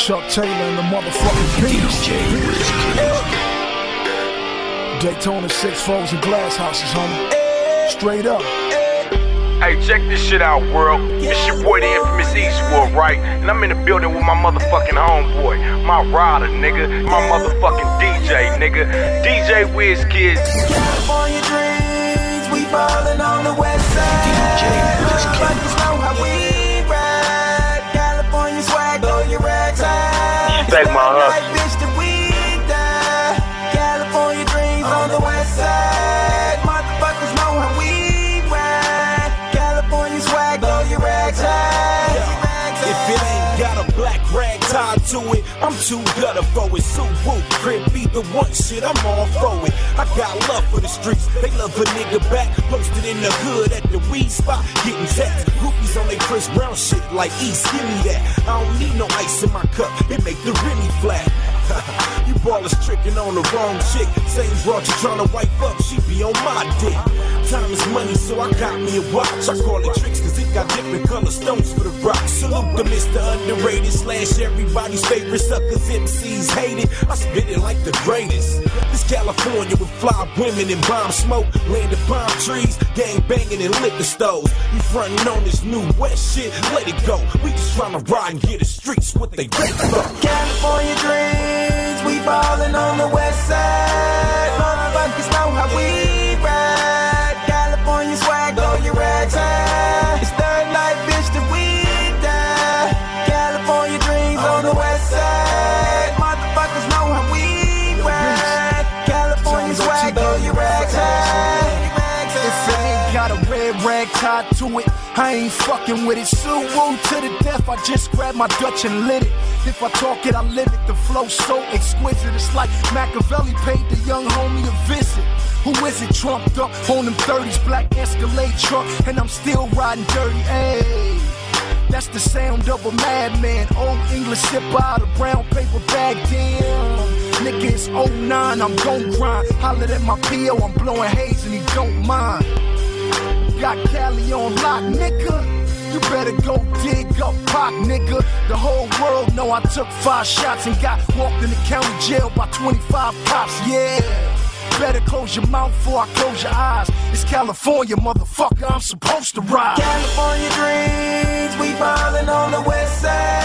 Chuck Taylor and the motherfucking Beast. Daytona 6-4s and glass houses, homie. Straight up. Hey, check this shit out, world. It's your boy, the infamous Eastwood, right? And I'm in the building with my motherfucking homeboy, my rider, nigga, my motherfucking DJ, nigga, DJ WizKid. California dreams, we ballin' on the west side. DJ WizKid. Motherfuckers know how we ride. California swag, blow your rags high. Respect my hustle. Bitch, that we die. California dreams on the west side. Motherfuckers know how we swag, blow your rags high. If it ain't got a black rag tied to it, I'm too gutter for it. So woo, crib be the one shit, I'm all for it. I got love for the streets, they love a nigga back. Posted in the hood at the weed spot, getting taxed. Groupies on they Chris Brown shit like East, give me that. I don't need no ice in my cup, it make the Remy flat. You ballers tricking on the wrong chick. Same broad you tryna wipe up, she be on my dick. Time is money, so I got me a watch. I call it tricks, cause it got different color stones for the rock. Salute the Mr. Underrated / everybody's favorite suckers, MCs hate it. I spit it like the greatest. This California with fly women and bomb smoke, land of palm trees, gang banging and liquor stores. You frontin' on this new west shit, let it go. We just tryna ride and get the streets what they ready for. California dreams, we ballin' on the west side. Motherfuckers know how we ride. California swag, blow your rags high. It's third life, bitch, that we die. California dreams on the west side. Motherfuckers know how we ride. California swag, blow your rags high. If it ain't got a red rag tied to it, I ain't fucking with it. Sue woo to the death, I just grabbed my Dutch and lit it. If I talk it, I live it. The flow so exquisite, it's like Machiavelli paid the young homie a visit. Who is it? Trumped up on them 30s, black Escalade truck, and I'm still riding dirty. Ayy, that's the sound of a madman. Old English sipper out of brown paper bag. Damn, nigga, it's 09, I'm gon' grind. Hollered at my P.O., I'm blowing haze and he don't mind. Got Cali on lock, nigga. You better go dig up Pac, nigga. The whole world know I took 5 shots and got walked in the county jail by 25 cops, yeah. Better close your mouth before I close your eyes. It's California, motherfucker, I'm supposed to ride. California dreams, we ballin' on the west side.